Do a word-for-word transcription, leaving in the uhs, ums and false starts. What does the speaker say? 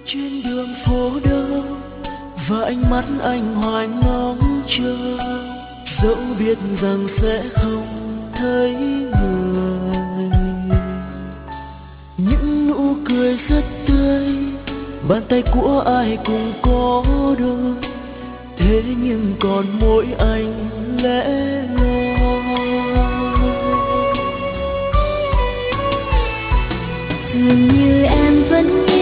trên đường phố đâu và ánh mắt anh hoài ngóng chờ, dẫu biết rằng sẽ không thấy người. Những nụ cười rất tươi, bàn tay của ai cũng có đôi, thế nhưng còn mỗi anh lẻ loi. Dường như em vẫn